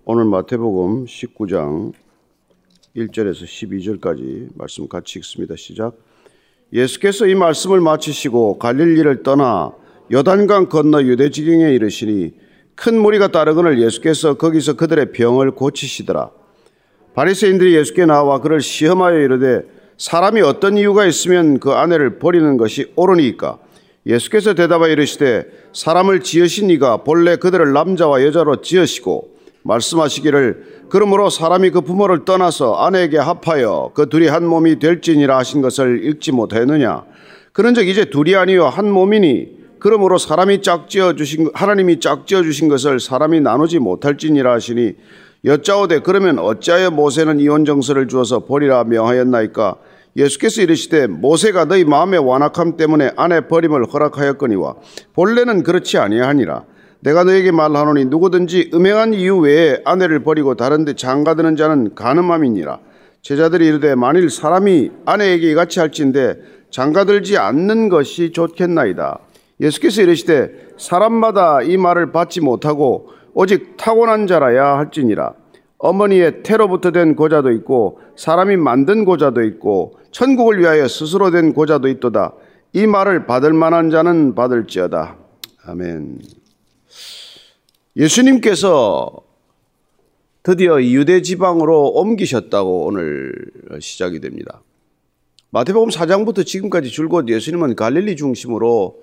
오늘 마태복음 19장 1절에서 12절까지 말씀 같이 읽습니다. 시작. 예수께서 이 말씀을 마치시고 갈릴리를 떠나 요단강 건너 유대 지경에 이르시니 큰 무리가 따르거늘 예수께서 거기서 그들의 병을 고치시더라. 바리새인들이 예수께 나와 그를 시험하여 이르되 사람이 어떤 이유가 있으면 그 아내를 버리는 것이 옳으니까? 예수께서 대답하여 이르시되 사람을 지으신 이가 본래 그들을 남자와 여자로 지으시고 말씀하시기를 그러므로 사람이 그 부모를 떠나서 아내에게 합하여 그 둘이 한 몸이 될지니라 하신 것을 읽지 못하였느냐? 그런즉 이제 둘이 아니요 한 몸이니 그러므로 하나님이 짝지어 주신 것을 사람이 나누지 못할지니라 하시니 여짜오되 그러면 어찌하여 모세는 이혼 정서를 주어서 버리라 명하였나이까? 예수께서 이르시되 모세가 너희 마음의 완악함 때문에 아내 버림을 허락하였거니와 본래는 그렇지 아니하니라. 내가 너에게 말하노니 누구든지 음행한 이유 외에 아내를 버리고 다른 데 장가드는 자는 간음함이니라. 제자들이 이르되 만일 사람이 아내에게 이같이 할진대 장가들지 않는 것이 좋겠나이다. 예수께서 이르시되 사람마다 이 말을 받지 못하고 오직 타고난 자라야 할지니라. 어머니의 태로부터 된 고자도 있고 사람이 만든 고자도 있고 천국을 위하여 스스로 된 고자도 있도다. 이 말을 받을 만한 자는 받을지어다. 아멘. 예수님께서 드디어 유대 지방으로 옮기셨다고 오늘 시작이 됩니다. 마태복음 4장부터 지금까지 줄곧 예수님은 갈릴리 중심으로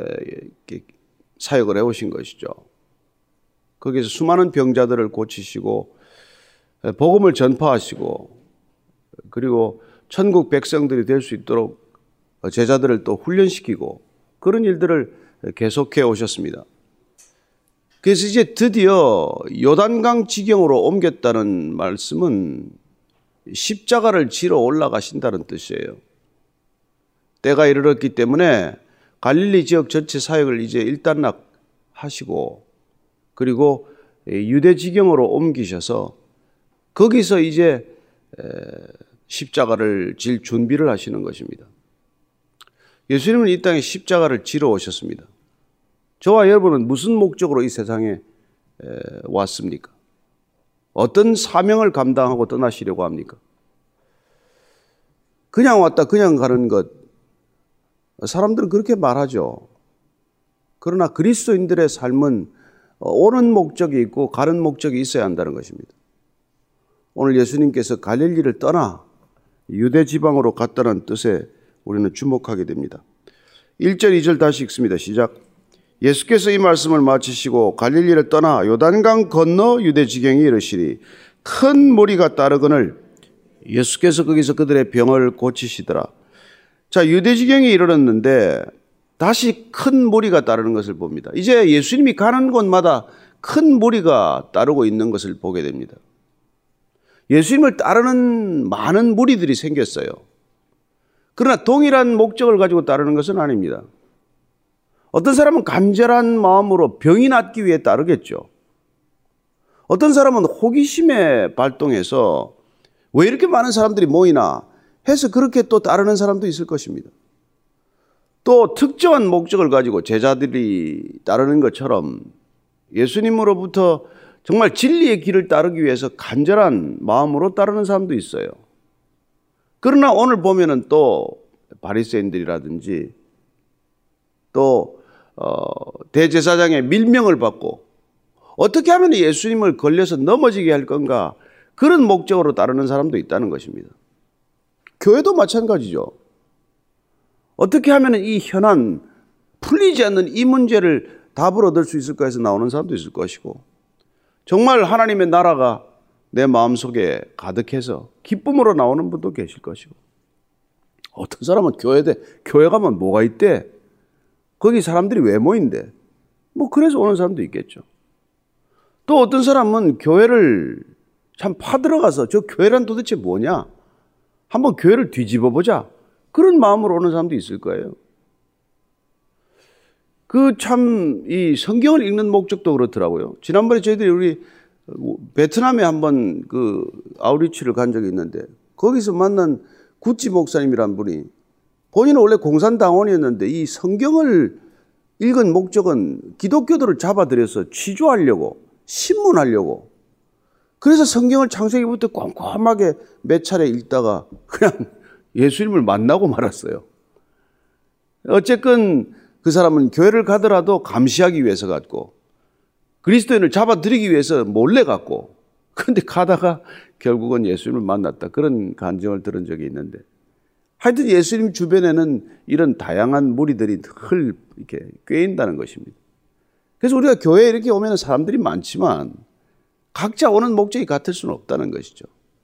사역을 해오신 것이죠. 거기서 수많은 병자들을 고치시고 복음을 전파하시고 그리고 천국 백성들이 될 수 있도록 제자들을 또 훈련시키고 그런 일들을 계속해 오셨습니다. 그래서 이제 드디어 요단강 지경으로 옮겼다는 말씀은 십자가를 지러 올라가신다는 뜻이에요. 때가 이르렀기 때문에 갈릴리 지역 전체 사역을 이제 일단락하시고 그리고 유대 지경으로 옮기셔서 거기서 이제 십자가를 질 준비를 하시는 것입니다. 예수님은 이 땅에 십자가를 지러 오셨습니다. 저와 여러분은 무슨 목적으로 이 세상에 왔습니까? 어떤 사명을 감당하고 떠나시려고 합니까? 그냥 왔다 그냥 가는 것, 사람들은 그렇게 말하죠. 그러나 그리스도인들의 삶은 오는 목적이 있고 가는 목적이 있어야 한다는 것입니다. 오늘 예수님께서 갈릴리를 떠나 유대 지방으로 갔다는 뜻에 우리는 주목하게 됩니다. 1절, 2절 다시 읽습니다. 시작. 예수께서 이 말씀을 마치시고 갈릴리를 떠나 요단강 건너 유대 지경에 이르시니 큰 무리가 따르거늘 예수께서 거기서 그들의 병을 고치시더라. 자, 유대 지경에 이르렀는데 다시 큰 무리가 따르는 것을 봅니다. 이제 예수님이 가는 곳마다 큰 무리가 따르고 있는 것을 보게 됩니다. 예수님을 따르는 많은 무리들이 생겼어요. 그러나 동일한 목적을 가지고 따르는 것은 아닙니다. 어떤 사람은 간절한 마음으로 병이 낫기 위해 따르겠죠. 어떤 사람은 호기심에 발동해서 왜 이렇게 많은 사람들이 모이나 해서 그렇게 또 따르는 사람도 있을 것입니다. 또 특정한 목적을 가지고 제자들이 따르는 것처럼 예수님으로부터 정말 진리의 길을 따르기 위해서 간절한 마음으로 따르는 사람도 있어요. 그러나 오늘 보면은 또 바리새인들이라든지 또 대제사장의 밀명을 받고 어떻게 하면 예수님을 걸려서 넘어지게 할 건가 그런 목적으로 따르는 사람도 있다는 것입니다. 교회도 마찬가지죠. 어떻게 하면 이 현안 풀리지 않는 이 문제를 답을 얻을 수 있을까 해서 나오는 사람도 있을 것이고 정말 하나님의 나라가 내 마음속에 가득해서 기쁨으로 나오는 분도 계실 것이고 어떤 사람은 교회 가면 뭐가 있대? 거기 사람들이 왜 모인대? 뭐 그래서 오는 사람도 있겠죠. 또 어떤 사람은 교회를 참 파들어가서 저 교회란 도대체 뭐냐? 한번 교회를 뒤집어 보자. 그런 마음으로 오는 사람도 있을 거예요. 이 성경을 읽는 목적도 그렇더라고요. 지난번에 저희들이 우리 베트남에 한번 아우리치를 간 적이 있는데 거기서 만난 구찌 목사님이란 분이 본인은 원래 공산당원이었는데 이 성경을 읽은 목적은 기독교들을 잡아들여서 취조하려고 신문하려고 그래서 성경을 창세기부터 꼼꼼하게 몇 차례 읽다가 그냥 예수님을 만나고 말았어요. 어쨌건 그 사람은 교회를 가더라도 감시하기 위해서 갔고 그리스도인을 잡아들이기 위해서 몰래 갔고 그런데 가다가 결국은 예수님을 만났다. 그런 간증을 들은 적이 있는데 하여튼 예수님 주변에는 이런 다양한 무리들이 늘 이렇게 꿰인다는 것입니다. 그래서 우리가 교회에 이렇게 오면 사람들이 많지만 각자 오는 목적이 같을 수는 없다는 것이죠.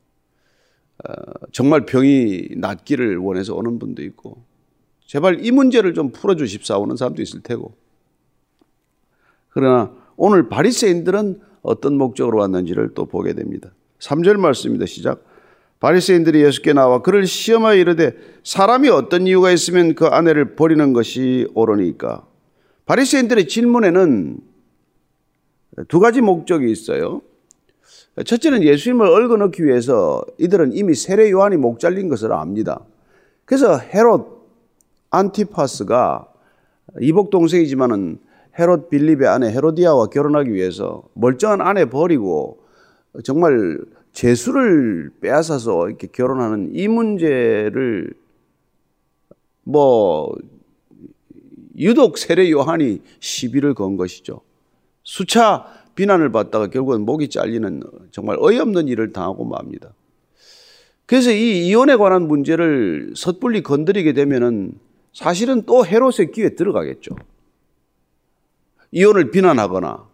정말 병이 낫기를 원해서 오는 분도 있고 제발 이 문제를 좀 풀어주십사 오는 사람도 있을 테고 그러나 오늘 바리새인들은 어떤 목적으로 왔는지를 또 보게 됩니다. 3절 말씀입니다. 시작. 바리새인들이 예수께 나와 그를 시험하여 이르되 사람이 어떤 이유가 있으면 그 아내를 버리는 것이 옳으니까. 바리새인들의 질문에는 두 가지 목적이 있어요. 첫째는 예수님을 얽어넣기 위해서 이들은 이미 세례 요한이 목 잘린 것을 압니다. 그래서 헤롯 안티파스가 이복 동생이지만은 헤롯 빌립의 아내 헤로디아와 결혼하기 위해서 멀쩡한 아내 버리고 정말 제수를 빼앗아서 이렇게 결혼하는 이 문제를 유독 세례 요한이 시비를 건 것이죠. 수차 비난을 받다가 결국은 목이 잘리는 정말 어이없는 일을 당하고 맙니다. 그래서 이 이혼에 관한 문제를 섣불리 건드리게 되면은 사실은 또 헤롯의 귀에 들어가겠죠. 이혼을 비난하거나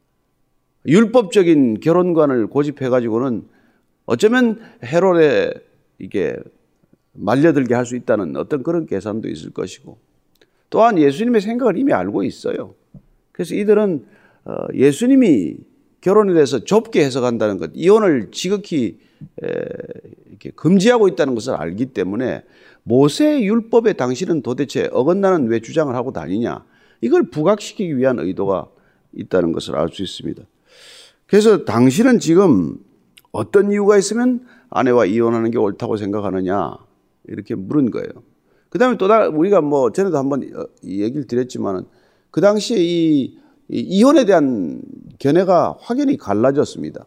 율법적인 결혼관을 고집해가지고는 어쩌면 헤롯에 이게 말려들게 할 수 있다는 어떤 그런 계산도 있을 것이고 또한 예수님의 생각을 이미 알고 있어요. 그래서 이들은 예수님이 결혼에 대해서 좁게 해석한다는 것, 이혼을 지극히 이렇게 금지하고 있다는 것을 알기 때문에 모세의 율법에 당신은 도대체 어긋나는 왜 주장을 하고 다니냐, 이걸 부각시키기 위한 의도가 있다는 것을 알 수 있습니다. 그래서 당신은 지금 어떤 이유가 있으면 아내와 이혼하는 게 옳다고 생각하느냐 이렇게 물은 거예요. 그 다음에 또 우리가 전에도 한번 이 얘기를 드렸지만은 그 당시에 이 이혼에 대한 견해가 확연히 갈라졌습니다.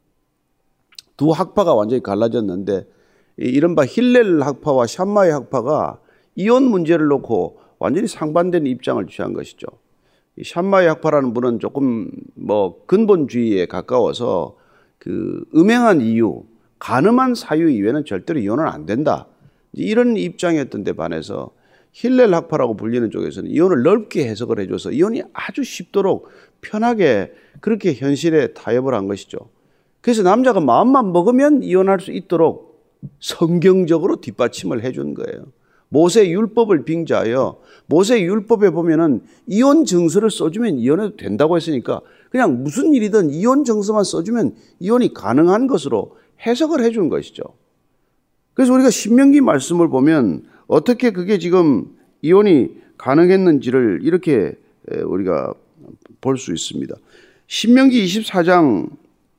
두 학파가 완전히 갈라졌는데 이른바 힐렐 학파와 샴마이 학파가 이혼 문제를 놓고 완전히 상반된 입장을 취한 것이죠. 이 샴마이 학파라는 분은 조금 근본주의에 가까워서 그 음행한 이유, 간음한 사유 이외에는 절대로 이혼은 안 된다. 이런 입장이었던 데 반해서 힐렐 학파라고 불리는 쪽에서는 이혼을 넓게 해석을 해줘서 이혼이 아주 쉽도록 편하게 그렇게 현실에 타협을 한 것이죠. 그래서 남자가 마음만 먹으면 이혼할 수 있도록 성경적으로 뒷받침을 해준 거예요. 모세 율법을 빙자하여 모세 율법에 보면은 이혼 증서를 써주면 이혼해도 된다고 했으니까 그냥 무슨 일이든 이혼 증서만 써주면 이혼이 가능한 것으로 해석을 해준 것이죠. 그래서 우리가 신명기 말씀을 보면 어떻게 그게 지금 이혼이 가능했는지를 이렇게 우리가 볼 수 있습니다. 신명기 24장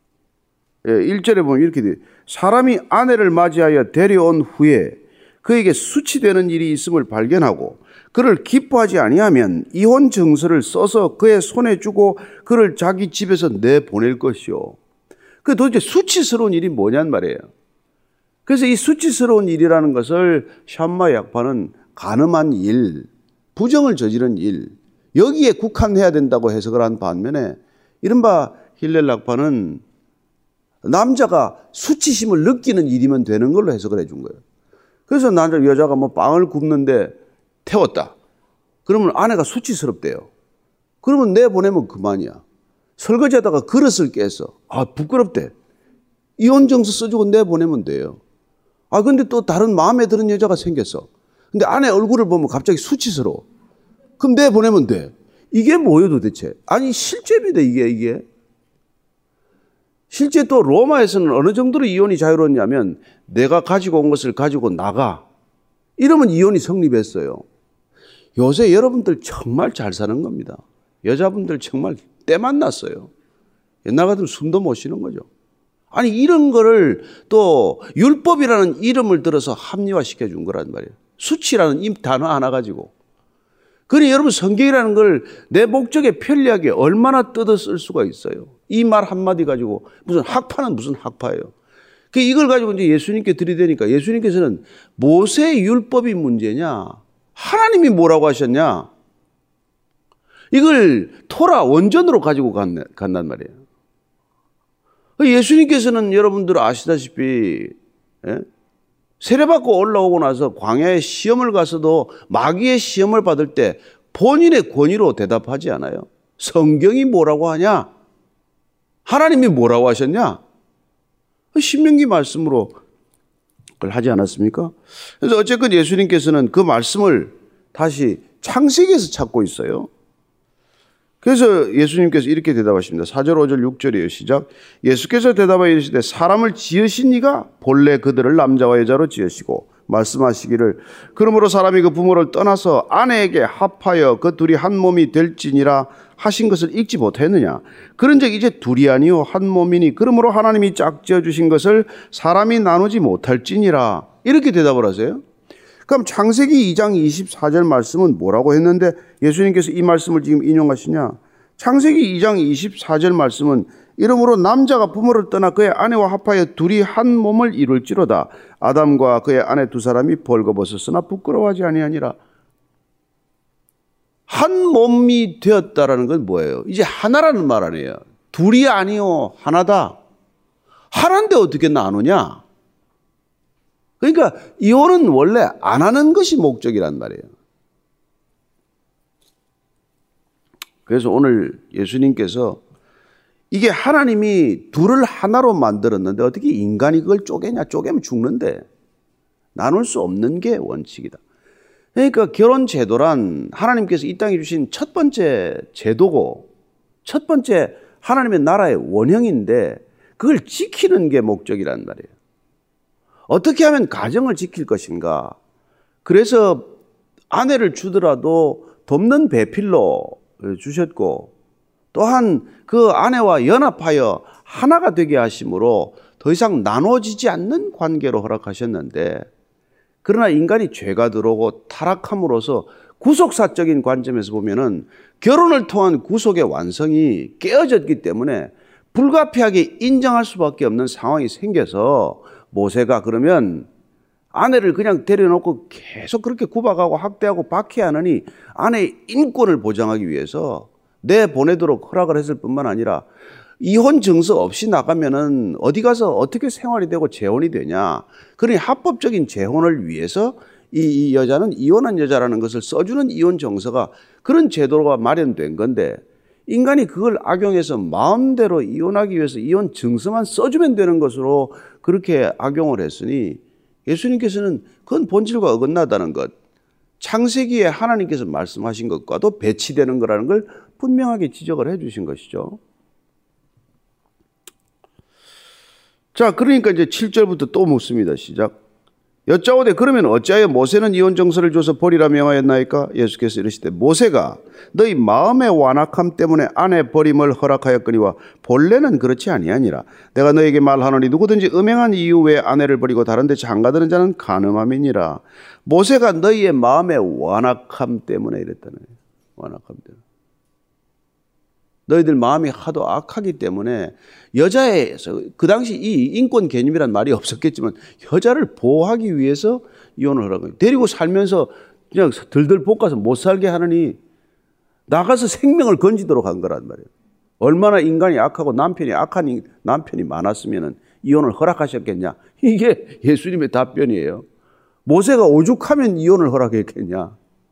1절에 보면 이렇게 돼요. 사람이 아내를 맞이하여 데려온 후에 그에게 수치되는 일이 있음을 발견하고 그를 기뻐하지 아니하면 이혼 증서를 써서 그의 손에 주고 그를 자기 집에서 내보낼 것이요. 그 도대체 수치스러운 일이 뭐냔 말이에요. 그래서 이 수치스러운 일이라는 것을 샴마이 학파는 간음한 일, 부정을 저지른 일, 여기에 국한해야 된다고 해석을 한 반면에 이른바 힐렐 학파는 남자가 수치심을 느끼는 일이면 되는 걸로 해석을 해준 거예요. 그래서 여자가 빵을 굽는데 태웠다. 그러면 아내가 수치스럽대요. 그러면 내보내면 그만이야. 설거지하다가 그릇을 깼어. 부끄럽대. 이혼 증서 써주고 내보내면 돼요. 근데 또 다른 마음에 드는 여자가 생겼어. 근데 아내 얼굴을 보면 갑자기 수치스러워. 그럼 내보내면 돼. 이게 뭐예요 도대체? 아니 실제입니다 이게. 실제 또 로마에서는 어느 정도로 이혼이 자유로웠냐면 내가 가지고 온 것을 가지고 나가. 이러면 이혼이 성립했어요. 요새 여러분들 정말 잘 사는 겁니다. 여자분들 정말 때 만났어요. 옛날 같으면 숨도 못 쉬는 거죠. 아니 이런 거를 또 율법이라는 이름을 들어서 합리화시켜 준 거란 말이에요. 수치라는 이 단어 하나 가지고. 그러니 여러분 성경이라는 걸 내 목적에 편리하게 얼마나 뜯어 쓸 수가 있어요. 이 말 한마디 가지고 무슨 학파는 무슨 학파예요. 이걸 가지고 이제 예수님께 들이대니까 예수님께서는 모세 율법이 문제냐? 하나님이 뭐라고 하셨냐? 이걸 토라 원전으로 가지고 간단 말이에요. 예수님께서는 여러분들 아시다시피 세례받고 올라오고 나서 광야에 시험을 가서도 마귀의 시험을 받을 때 본인의 권위로 대답하지 않아요. 성경이 뭐라고 하냐? 하나님이 뭐라고 하셨냐? 신명기 말씀으로 그걸 하지 않았습니까? 그래서 어쨌건 예수님께서는 그 말씀을 다시 창세기에서 찾고 있어요. 그래서 예수님께서 이렇게 대답하십니다. 4절, 5절, 6절이에요. 시작. 예수께서 대답하여 이르시되 사람을 지으신 이가 본래 그들을 남자와 여자로 지으시고 말씀하시기를 그러므로 사람이 그 부모를 떠나서 아내에게 합하여 그 둘이 한 몸이 될지니라 하신 것을 읽지 못했느냐. 그런즉 이제 둘이 아니요 한 몸이니 그러므로 하나님이 짝지어 주신 것을 사람이 나누지 못할지니라. 이렇게 대답을 하세요. 그럼 창세기 2장 24절 말씀은 뭐라고 했는데 예수님께서 이 말씀을 지금 인용하시냐? 창세기 2장 24절 말씀은 이러므로 남자가 부모를 떠나 그의 아내와 합하여 둘이 한 몸을 이룰지로다. 아담과 그의 아내 두 사람이 벌거벗었으나 부끄러워하지 아니하니라. 한 몸이 되었다라는 건 뭐예요? 이제 하나라는 말 아니에요. 둘이 아니요 하나다. 하나인데 어떻게 나누냐? 그러니까 이혼은 원래 안 하는 것이 목적이란 말이에요. 그래서 오늘 예수님께서 이게 하나님이 둘을 하나로 만들었는데 어떻게 인간이 그걸 쪼개냐? 쪼개면 죽는데 나눌 수 없는 게 원칙이다. 그러니까 결혼 제도란 하나님께서 이 땅에 주신 첫 번째 제도고 첫 번째 하나님의 나라의 원형인데 그걸 지키는 게 목적이란 말이에요. 어떻게 하면 가정을 지킬 것인가? 그래서 아내를 주더라도 돕는 배필로 주셨고 또한 그 아내와 연합하여 하나가 되게 하심으로 더 이상 나눠지지 않는 관계로 허락하셨는데 그러나 인간이 죄가 들어오고 타락함으로써 구속사적인 관점에서 보면은 결혼을 통한 구속의 완성이 깨어졌기 때문에 불가피하게 인정할 수밖에 없는 상황이 생겨서 모세가 그러면 아내를 그냥 데려놓고 계속 그렇게 구박하고 학대하고 박해하느니 아내의 인권을 보장하기 위해서 내보내도록 허락을 했을 뿐만 아니라 이혼 증서 없이 나가면은 어디 가서 어떻게 생활이 되고 재혼이 되냐. 그러니 합법적인 재혼을 위해서 이 여자는 이혼한 여자라는 것을 써주는 이혼 정서가 그런 제도가 마련된 건데 인간이 그걸 악용해서 마음대로 이혼하기 위해서 이혼 증서만 써주면 되는 것으로 그렇게 악용을 했으니 예수님께서는 그건 본질과 어긋나다는 것, 창세기에 하나님께서 말씀하신 것과도 배치되는 거라는 걸 분명하게 지적을 해 주신 것이죠. 자, 그러니까 이제 7절부터 또 묻습니다. 시작. 여짜오되 그러면 어찌하여 모세는 이혼 정서를 줘서 버리라 명하였나이까? 예수께서 이르시되 모세가 너희 마음의 완악함 때문에 아내 버림을 허락하였거니와 본래는 그렇지 아니하니라. 내가 너에게 말하노니 누구든지 음행한 이유 외에 아내를 버리고 다른 데 장가드는 자는 간음함이니라. 모세가 너희의 마음의 완악함 때문에 이랬다는 거예요. 완악함 때문에. 너희들 마음이 하도 악하기 때문에 여자에서 그 당시 이 인권 개념이란 말이 없었겠지만 여자를 보호하기 위해서 이혼을 하라고 데리고 살면서 그냥 들들 볶아서 못 살게 하느니 나가서 생명을 건지도록 한 거란 말이에요. 얼마나 인간이 악하고 남편이 악한 남편이 많았으면 이혼을 허락하셨겠냐. 이게 예수님의 답변이에요. 모세가 오죽하면 이혼을 허락했겠냐.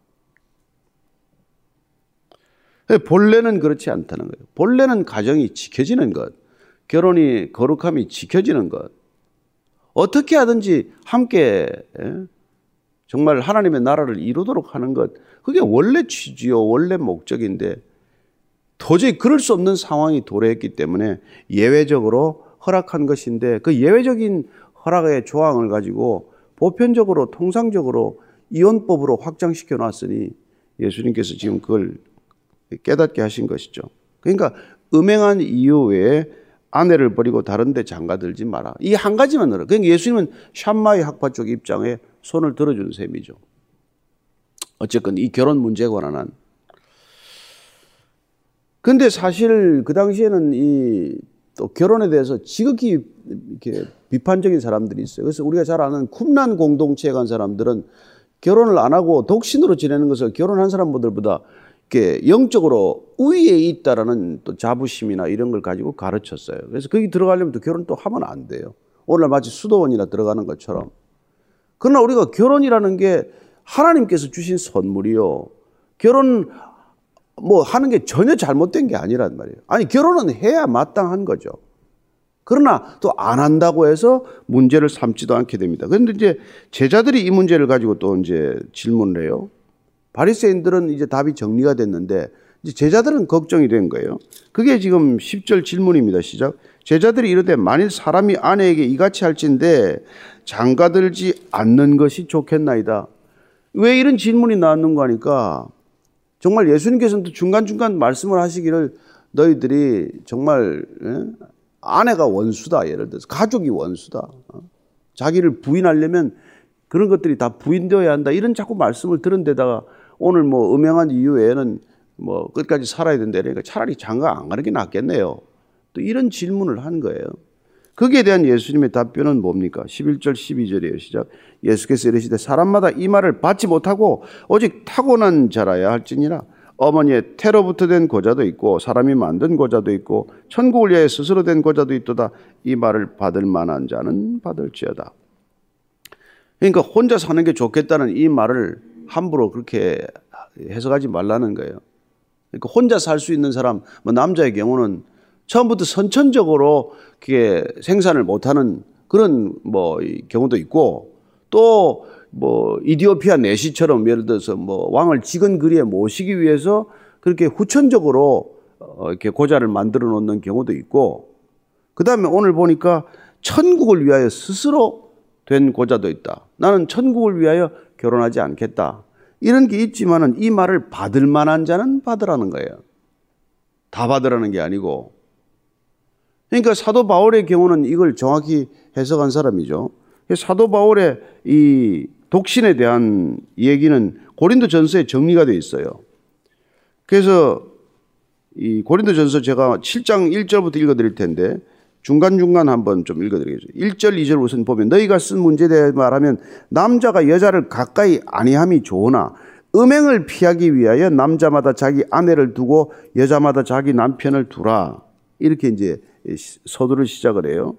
본래는 그렇지 않다는 거예요. 본래는 가정이 지켜지는 것, 결혼이 거룩함이 지켜지는 것, 어떻게 하든지 함께 정말 하나님의 나라를 이루도록 하는 것, 그게 원래 취지요, 원래 목적인데 도저히 그럴 수 없는 상황이 도래했기 때문에 예외적으로 허락한 것인데 그 예외적인 허락의 조항을 가지고 보편적으로 통상적으로 이혼법으로 확장시켜 놨으니 예수님께서 지금 그걸 깨닫게 하신 것이죠. 그러니까 음행한 이유 외에 아내를 버리고 다른 데 장가들지 마라. 이 한 가지만 들어. 그러니까 예수님은 샴마이 학파 쪽 입장에 손을 들어준 셈이죠. 어쨌건 이 결혼 문제에 관한 한. 근데 사실 그 당시에는 이 또 결혼에 대해서 지극히 이렇게 비판적인 사람들이 있어요. 그래서 우리가 잘 아는 쿰란 공동체에 간 사람들은 결혼을 안 하고 독신으로 지내는 것을 결혼한 사람들보다 이렇게 영적으로 우위에 있다라는 또 자부심이나 이런 걸 가지고 가르쳤어요. 그래서 거기 들어가려면 또 결혼 또 하면 안 돼요. 오늘 마치 수도원이나 들어가는 것처럼. 그러나 우리가 결혼이라는 게 하나님께서 주신 선물이요. 결혼 뭐 하는 게 전혀 잘못된 게 아니란 말이에요. 아니 결혼은 해야 마땅한 거죠. 그러나 또 안 한다고 해서 문제를 삼지도 않게 됩니다. 그런데 이제 제자들이 이 문제를 가지고 또 이제 질문을 해요. 바리새인들은 이제 답이 정리가 됐는데 이제 제자들은 걱정이 된 거예요. 그게 지금 10절 질문입니다. 시작. 제자들이 이르되 만일 사람이 아내에게 이같이 할진대 장가들지 않는 것이 좋겠나이다. 왜 이런 질문이 나왔는가 하니까 정말 예수님께서는 또 중간중간 말씀을 하시기를 너희들이 정말 아내가 원수다. 예를 들어서 가족이 원수다. 자기를 부인하려면 그런 것들이 다 부인되어야 한다. 이런 자꾸 말씀을 들은 데다가 오늘 뭐 음행한 이후에는 뭐 끝까지 살아야 된다. 그러니까 차라리 장가 안 가는 게 낫겠네요. 또 이런 질문을 한 거예요. 거기에 대한 예수님의 답변은 뭡니까? 11절 12절이에요. 시작. 예수께서 이르시되 사람마다 이 말을 받지 못하고 오직 타고난 자라야 할지니라. 어머니의 태로부터 된 고자도 있고 사람이 만든 고자도 있고 천국을 위하여 스스로 된 고자도 있도다. 이 말을 받을 만한 자는 받을지어다. 그러니까 혼자 사는 게 좋겠다는 이 말을 함부로 그렇게 해석하지 말라는 거예요. 그러니까 혼자 살 수 있는 사람, 뭐 남자의 경우는 처음부터 선천적으로 그게 생산을 못하는 그런 뭐 경우도 있고 또 뭐 이디오피아 내시처럼 예를 들어서 뭐 왕을 지근거리에 모시기 위해서 그렇게 후천적으로 이렇게 고자를 만들어 놓는 경우도 있고 그 다음에 오늘 보니까 천국을 위하여 스스로 된 고자도 있다. 나는 천국을 위하여 결혼하지 않겠다. 이런 게 있지만은 이 말을 받을 만한 자는 받으라는 거예요. 다 받으라는 게 아니고. 그러니까 사도 바울의 경우는 이걸 정확히 해석한 사람이죠. 사도 바울의 이 독신에 대한 얘기는 고린도전서에 정리가 되어 있어요. 그래서 이 고린도전서 제가 7장 1절부터 읽어드릴 텐데 중간중간 한번 좀 읽어드리겠습니다. 1절, 2절 우선 보면 너희가 쓴 문제에 대해 말하면 남자가 여자를 가까이 아니함이 좋으나 음행을 피하기 위하여 남자마다 자기 아내를 두고 여자마다 자기 남편을 두라. 이렇게 이제 서두를 시작을 해요.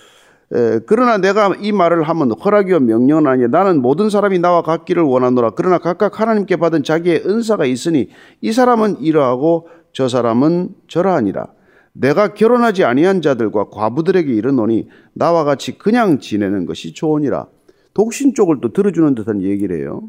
그러나 내가 이 말을 하면 허락이요 명령은 아니야. 나는 모든 사람이 나와 같기를 원하노라. 그러나 각각 하나님께 받은 자기의 은사가 있으니 이 사람은 이러하고 저 사람은 저러하니라. 내가 결혼하지 아니한 자들과 과부들에게 이르노니 나와 같이 그냥 지내는 것이 좋으니라. 독신 쪽을 또 들어주는 듯한 얘기를 해요.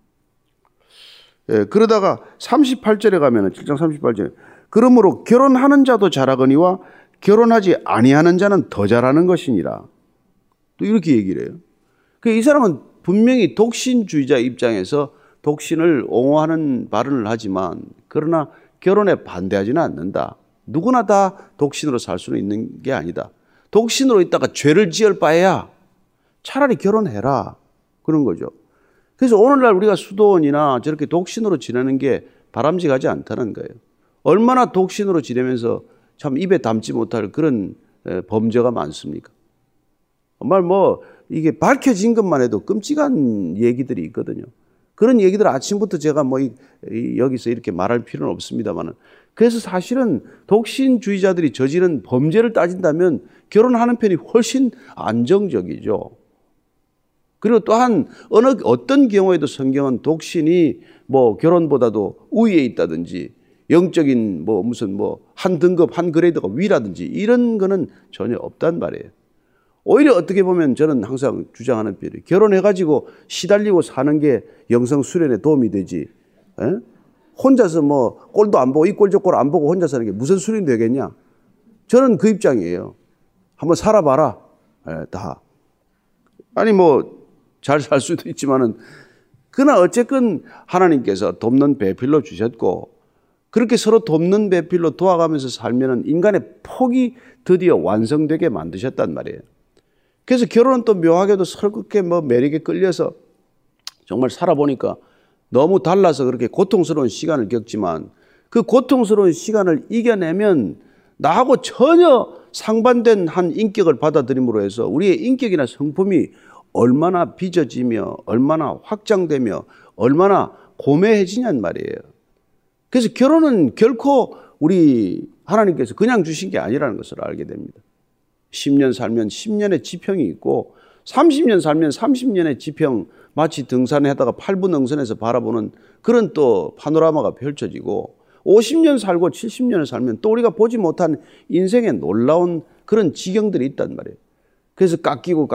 그러다가 38절에 가면은 7장 38절에 그러므로 결혼하는 자도 잘하거니와 결혼하지 아니하는 자는 더 잘하는 것이니라. 또 이렇게 얘기를 해요. 이 사람은 분명히 독신주의자 입장에서 독신을 옹호하는 발언을 하지만 그러나 결혼에 반대하지는 않는다. 누구나 다 독신으로 살 수는 있는 게 아니다. 독신으로 있다가 죄를 지을 바에야 차라리 결혼해라. 그런 거죠. 그래서 오늘날 우리가 수도원이나 저렇게 독신으로 지내는 게 바람직하지 않다는 거예요. 얼마나 독신으로 지내면서 참 입에 담지 못할 그런 범죄가 많습니까? 정말 뭐 이게 밝혀진 것만 해도 끔찍한 얘기들이 있거든요. 그런 얘기들 아침부터 제가 뭐 여기서 이렇게 말할 필요는 없습니다만은 그래서 사실은 독신주의자들이 저지른 범죄를 따진다면 결혼하는 편이 훨씬 안정적이죠. 그리고 또한 어떤 경우에도 성경은 독신이 뭐 결혼보다도 우위에 있다든지 영적인 뭐 무슨 뭐 한 등급 한 그레이드가 위라든지 이런 거는 전혀 없단 말이에요. 오히려 어떻게 보면 저는 항상 주장하는 편이에요. 결혼해가지고 시달리고 사는 게 영성 수련에 도움이 되지. 에? 혼자서 뭐 꼴도 안 보고 이 꼴 저 꼴 안 보고 혼자 사는 게 무슨 수련이 되겠냐. 저는 그 입장이에요. 한번 살아봐라. 다. 아니 뭐 잘 살 수도 있지만은 그러나 어쨌건 하나님께서 돕는 배필로 주셨고 그렇게 서로 돕는 배필로 도와가면서 살면은 인간의 폭이 드디어 완성되게 만드셨단 말이에요. 그래서 결혼은 또 묘하게도 서로 그렇게 뭐 매력에 끌려서 정말 살아보니까 너무 달라서 그렇게 고통스러운 시간을 겪지만 그 고통스러운 시간을 이겨내면 나하고 전혀 상반된 한 인격을 받아들임으로 해서 우리의 인격이나 성품이 얼마나 빚어지며 얼마나 확장되며 얼마나 고매해지냔 말이에요. 그래서 결혼은 결코 우리 하나님께서 그냥 주신 게 아니라는 것을 알게 됩니다. 10년 살면 10년의 지평이 있고 30년 살면 30년의 지평, 마치 등산에다가 8분 능선에서 바라보는 그런 또 파노라마가 펼쳐지고 50년 살고 70년을 살면 또 우리가 보지 못한 인생의 놀라운 그런 지경들이 있단 말이에요. 그래서 깎이고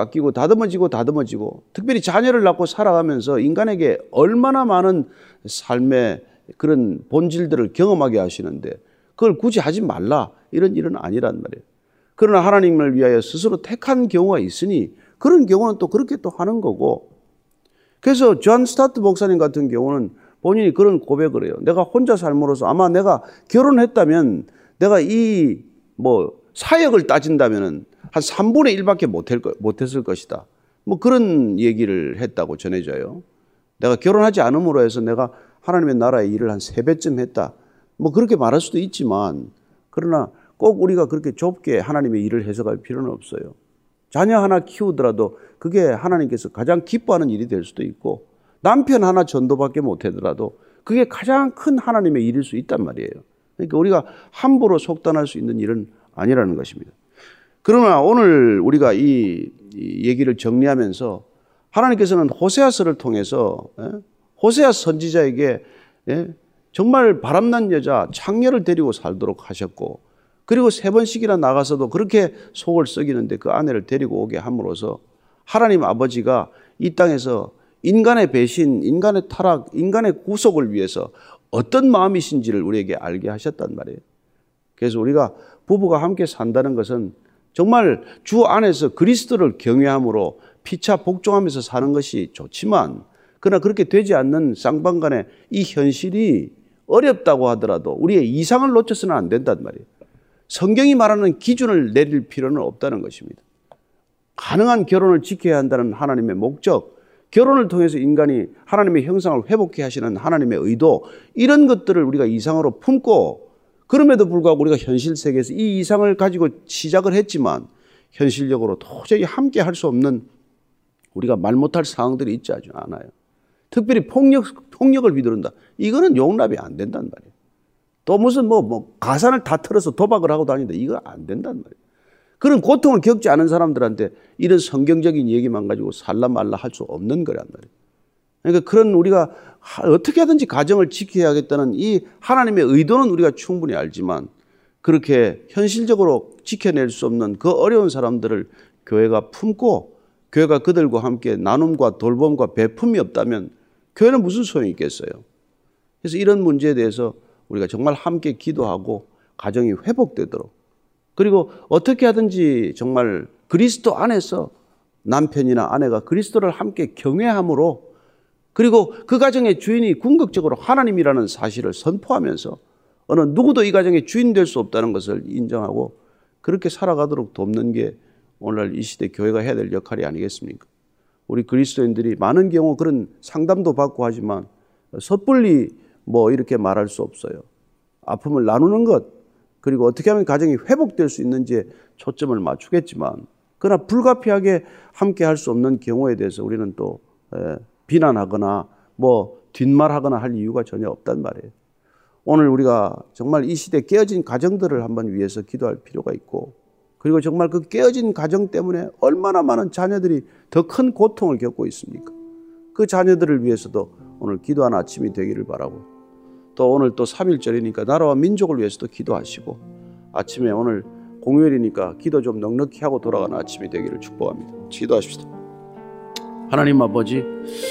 다듬어지고 특별히 자녀를 낳고 살아가면서 인간에게 얼마나 많은 삶의 그런 본질들을 경험하게 하시는데 그걸 굳이 하지 말라 이런 일은 아니란 말이에요. 그러나 하나님을 위하여 스스로 택한 경우가 있으니 그런 경우는 또 그렇게 또 하는 거고, 그래서 존 스타트 목사님 같은 경우는 본인이 그런 고백을 해요. 내가 혼자 삶으로서 아마 내가 결혼했다면 내가 이 사역을 따진다면은 한 3분의 1밖에 못했을 것이다. 그런 얘기를 했다고 전해져요. 내가 결혼하지 않음으로 해서 내가 하나님의 나라의 일을 한 3배쯤 했다. 그렇게 말할 수도 있지만, 그러나 꼭 우리가 그렇게 좁게 하나님의 일을 해석할 필요는 없어요. 자녀 하나 키우더라도 그게 하나님께서 가장 기뻐하는 일이 될 수도 있고, 남편 하나 전도밖에 못하더라도 그게 가장 큰 하나님의 일일 수 있단 말이에요. 그러니까 우리가 함부로 속단할 수 있는 일은 아니라는 것입니다. 그러나 오늘 우리가 이 얘기를 정리하면서 하나님께서는 호세아서를 통해서 호세아 선지자에게 정말 바람난 여자 창녀를 데리고 살도록 하셨고, 그리고 3번씩이나 나가서도 그렇게 속을 썩이는데 그 아내를 데리고 오게 함으로써 하나님 아버지가 이 땅에서 인간의 배신, 인간의 타락, 인간의 구속을 위해서 어떤 마음이신지를 우리에게 알게 하셨단 말이에요. 그래서 우리가 부부가 함께 산다는 것은 정말 주 안에서 그리스도를 경외함으로 피차 복종하면서 사는 것이 좋지만, 그러나 그렇게 되지 않는 쌍방간의 이 현실이 어렵다고 하더라도 우리의 이상을 놓쳐서는 안 된단 말이에요. 성경이 말하는 기준을 내릴 필요는 없다는 것입니다. 가능한 결혼을 지켜야 한다는 하나님의 목적, 결혼을 통해서 인간이 하나님의 형상을 회복해 하시는 하나님의 의도, 이런 것들을 우리가 이상으로 품고, 그럼에도 불구하고 우리가 현실 세계에서 이 이상을 가지고 시작을 했지만 현실적으로 도저히 함께 할 수 없는 우리가 말 못할 상황들이 있지 않아요. 특별히 폭력을 휘두른다. 이거는 용납이 안 된단 말이에요. 또 무슨 가산을 다 털어서 도박을 하고 다닌다. 이거 안 된단 말이에요. 그런 고통을 겪지 않은 사람들한테 이런 성경적인 얘기만 가지고 살라 말라 할 수 없는 거란 말이에요. 그러니까 그런 우리가 어떻게 하든지 가정을 지켜야겠다는 이 하나님의 의도는 우리가 충분히 알지만, 그렇게 현실적으로 지켜낼 수 없는 그 어려운 사람들을 교회가 품고 교회가 그들과 함께 나눔과 돌봄과 베품이 없다면 교회는 무슨 소용이 있겠어요. 그래서 이런 문제에 대해서 우리가 정말 함께 기도하고 가정이 회복되도록, 그리고 어떻게 하든지 정말 그리스도 안에서 남편이나 아내가 그리스도를 함께 경외함으로, 그리고 그 가정의 주인이 궁극적으로 하나님이라는 사실을 선포하면서 어느 누구도 이 가정의 주인 될 수 없다는 것을 인정하고 그렇게 살아가도록 돕는 게 오늘날 이 시대 교회가 해야 될 역할이 아니겠습니까? 우리 그리스도인들이 많은 경우 그런 상담도 받고 하지만 섣불리 이렇게 말할 수 없어요. 아픔을 나누는 것, 그리고 어떻게 하면 가정이 회복될 수 있는지에 초점을 맞추겠지만, 그러나 불가피하게 함께 할 수 없는 경우에 대해서 우리는 또 비난하거나 뒷말하거나 할 이유가 전혀 없단 말이에요. 오늘 우리가 정말 이 시대 깨어진 가정들을 한번 위해서 기도할 필요가 있고, 그리고 정말 그 깨어진 가정 때문에 얼마나 많은 자녀들이 더 큰 고통을 겪고 있습니까? 그 자녀들을 위해서도 오늘 기도하는 아침이 되기를 바라고, 또 오늘 또 3.1절이니까 나라와 민족을 위해서도 기도하시고, 아침에 오늘 공휴일이니까 기도 좀 넉넉히 하고 돌아가는 아침이 되기를 축복합니다. 기도하십시다. 하나님 아버지,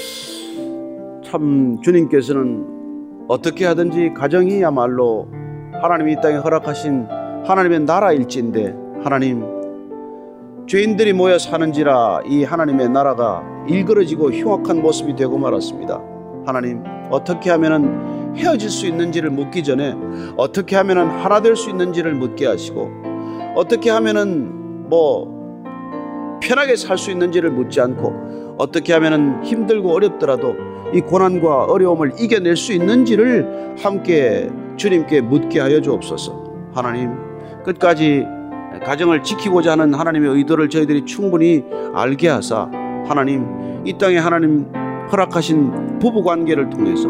참 주님께서는 어떻게 하든지 가정이야말로 하나님이 이 땅에 허락하신 하나님의 나라일진데, 하나님, 죄인들이 모여 사는지라 이 하나님의 나라가 일그러지고 흉악한 모습이 되고 말았습니다. 하나님, 어떻게 하면은 헤어질 수 있는지를 묻기 전에 어떻게 하면은 하나 될 수 있는지를 묻게 하시고, 어떻게 하면은 편하게 살 수 있는지를 묻지 않고, 어떻게 하면은 힘들고 어렵더라도 이 고난과 어려움을 이겨낼 수 있는지를 함께 주님께 묻게 하여 주옵소서. 하나님, 끝까지 가정을 지키고자 하는 하나님의 의도를 저희들이 충분히 알게 하사 하나님, 이 땅에 하나님 허락하신 부부관계를 통해서,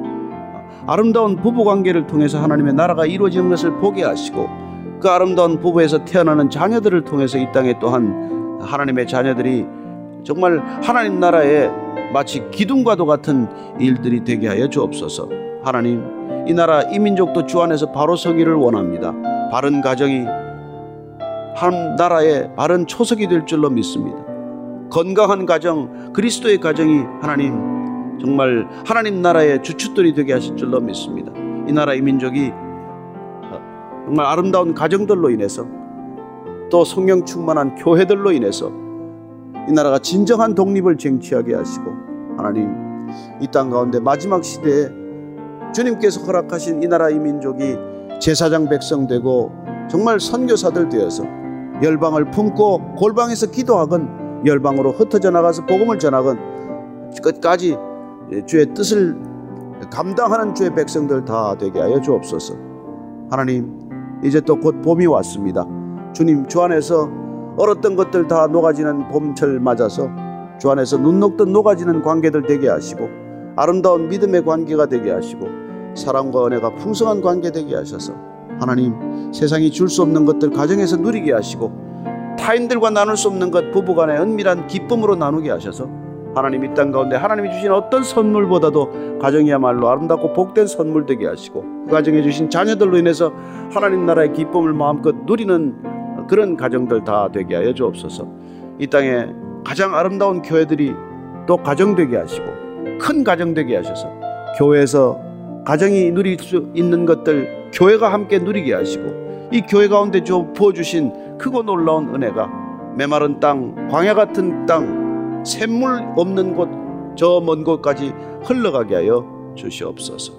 아름다운 부부관계를 통해서 하나님의 나라가 이루어지는 것을 보게 하시고, 그 아름다운 부부에서 태어나는 자녀들을 통해서 이 땅에 또한 하나님의 자녀들이 정말 하나님 나라에 마치 기둥과도 같은 일들이 되게 하여 주옵소서. 하나님, 이 나라 이 민족도 주 안에서 바로 서기를 원합니다. 바른 가정이 한 나라의 바른 초석이 될 줄로 믿습니다. 건강한 가정, 그리스도의 가정이 하나님 정말 하나님 나라의 주춧돌이 되게 하실 줄로 믿습니다. 이 나라 이 민족이 정말 아름다운 가정들로 인해서, 또 성령 충만한 교회들로 인해서 이 나라가 진정한 독립을 쟁취하게 하시고, 하나님 이 땅 가운데 마지막 시대에 주님께서 허락하신 이 나라 이 민족이 제사장 백성 되고 정말 선교사들 되어서 열방을 품고 골방에서 기도하건 열방으로 흩어져 나가서 복음을 전하건 끝까지 주의 뜻을 감당하는 주의 백성들 다 되게 하여 주옵소서. 하나님, 이제 또 곧 봄이 왔습니다. 주님, 주 안에서 얼었던 것들 다 녹아지는 봄철 맞아서 주 안에서 눈 녹듯 녹아지는 관계들 되게 하시고, 아름다운 믿음의 관계가 되게 하시고, 사랑과 은혜가 풍성한 관계 되게 하셔서 하나님, 세상이 줄 수 없는 것들 가정에서 누리게 하시고, 타인들과 나눌 수 없는 것 부부간의 은밀한 기쁨으로 나누게 하셔서 하나님, 이 땅 가운데 하나님이 주신 어떤 선물보다도 가정이야말로 아름답고 복된 선물 되게 하시고, 그 가정에 주신 자녀들로 인해서 하나님 나라의 기쁨을 마음껏 누리는 그런 가정들 다 되게 하여 주옵소서. 이 땅에 가장 아름다운 교회들이 또 가정 되게 하시고, 큰 가정 되게 하셔서 교회에서 가정이 누릴 수 있는 것들 교회가 함께 누리게 하시고, 이 교회 가운데 부어주신 크고 놀라운 은혜가 메마른 땅, 광야 같은 땅, 샘물 없는 곳, 저 먼 곳까지 흘러가게 하여 주시옵소서.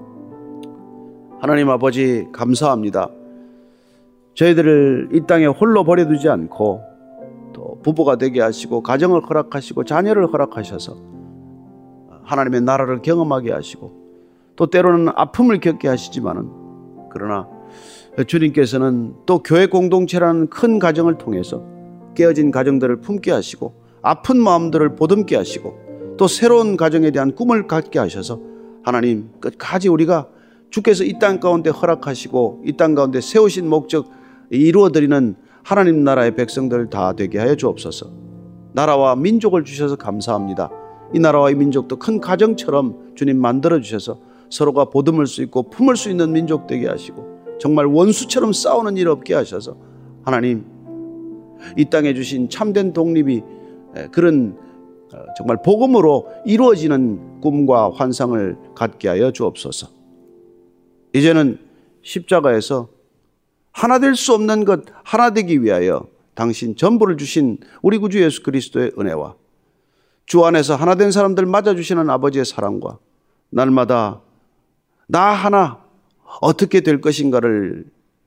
하나님 아버지, 감사합니다. 저희들을 이 땅에 홀로 버려두지 않고 또 부부가 되게 하시고, 가정을 허락하시고, 자녀를 허락하셔서 하나님의 나라를 경험하게 하시고, 또 때로는 아픔을 겪게 하시지만은, 그러나 주님께서는 또 교회 공동체라는 큰 가정을 통해서 깨어진 가정들을 품게 하시고, 아픈 마음들을 보듬게 하시고, 또 새로운 가정에 대한 꿈을 갖게 하셔서 하나님, 끝까지 우리가 주께서 이 땅 가운데 허락하시고 이 땅 가운데 세우신 목적 이루어드리는 하나님 나라의 백성들 다 되게 하여 주옵소서. 나라와 민족을 주셔서 감사합니다. 이 나라와 이 민족도 큰 가정처럼 주님 만들어 주셔서 서로가 보듬을 수 있고 품을 수 있는 민족 되게 하시고, 정말 원수처럼 싸우는 일 없게 하셔서 하나님, 이 땅에 주신 참된 독립이 그런 정말 복음으로 이루어지는 꿈과 환상을 갖게 하여 주옵소서. 이제는 십자가에서 하나 될 수 없는 것 하나 되기 위하여 당신 전부를 주신 우리 구주 예수 그리스도의 은혜와 주 안에서 하나 된 사람들 맞아주시는 아버지의 사랑과 날마다 나 하나 어떻게 될 것인가를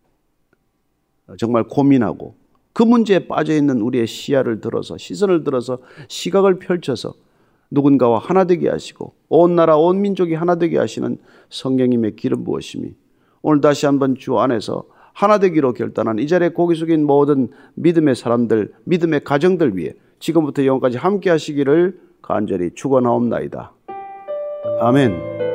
정말 고민하고, 그 문제에 빠져있는 우리의 시야를 들어서, 시선을 들어서, 시각을 펼쳐서 누군가와 하나 되게 하시고 온 나라 온 민족이 하나 되게 하시는 성령님의 기름 부으심이 오늘 다시 한번 주 안에서 하나 되기로 결단한 이 자리에 고개 숙인 모든 믿음의 사람들, 믿음의 가정들 위해 지금부터 영원까지 함께 하시기를 간절히 축원하옵나이다. 아멘.